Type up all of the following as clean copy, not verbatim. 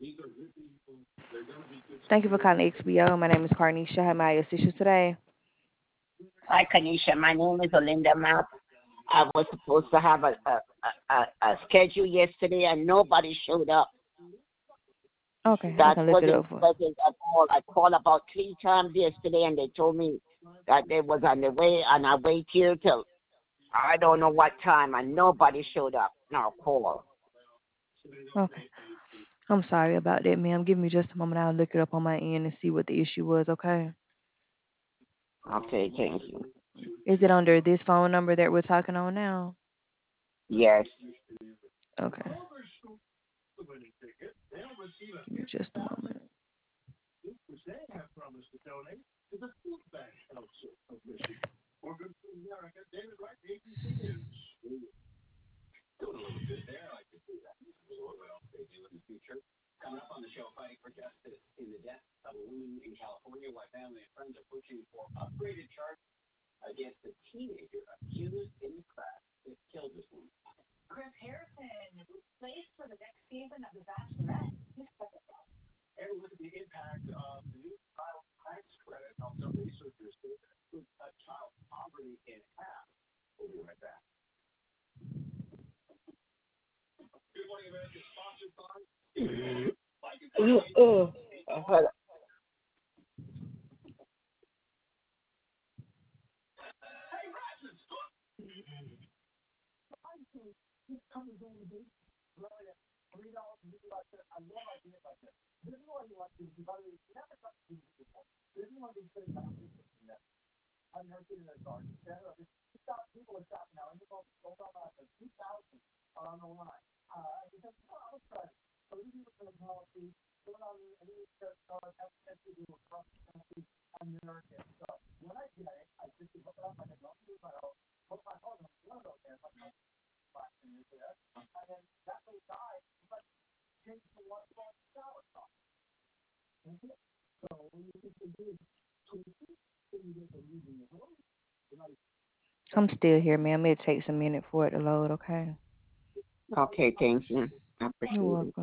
Thank you for calling XBO. My name is Carnisha. How may I assist you today? Hi, Kanisha. My name is Olinda Map. I was supposed to have a schedule yesterday, and nobody showed up. Okay, I That can look it wasn't up for. pleasant at all. I called about 3 times yesterday, and they told me that they was on the way, and I wait here till I don't know what time, and nobody showed up. No call. Okay. I'm sorry about that, ma'am. Give me just a moment. I'll look it up on my end and see what the issue was, okay? Okay, thank you. Is it under this phone number that we're talking on now? Yes. Okay. Give me just a moment. Oh, hold I'm still here, ma'am. It takes a minute for it to load, okay? Okay, thank you. I You're appreciate it. welcome.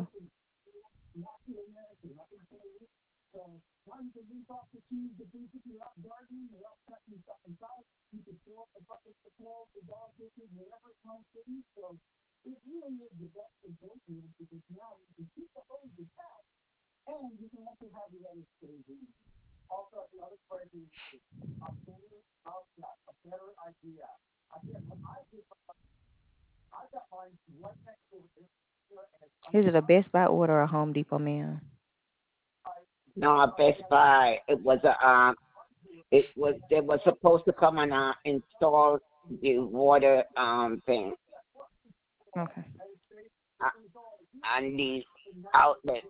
Is it a Best Buy order or a Home Depot, ma'am? No, at Best Buy, it was they were supposed to come and install the water thing Okay. uh, on the outlet.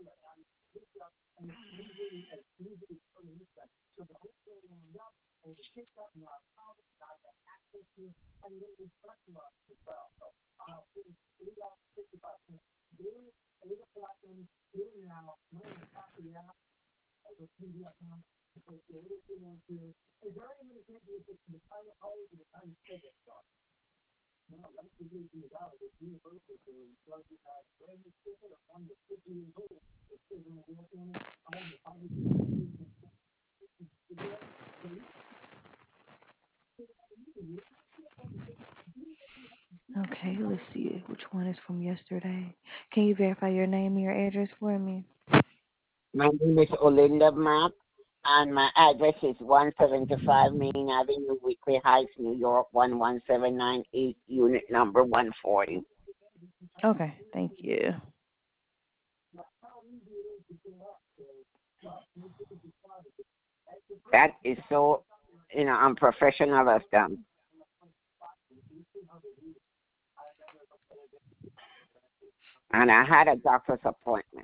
Okay, let's see which one is from yesterday. Can you verify your name and your address for me? My name is Olinda Map, and my address is 175 Main Avenue, Weekly Heights, New York 11798, unit number 140. Okay, thank you. That is so, unprofessional of them. And I had a doctor's appointment.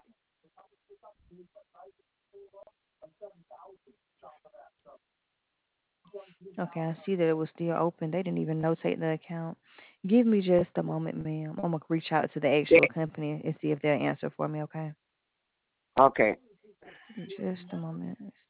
Okay, I see that it was still open. They didn't even notate the account. Give me just a moment, ma'am. I'm gonna reach out to the actual They, company and see if they'll answer for me. Okay, okay. just a moment.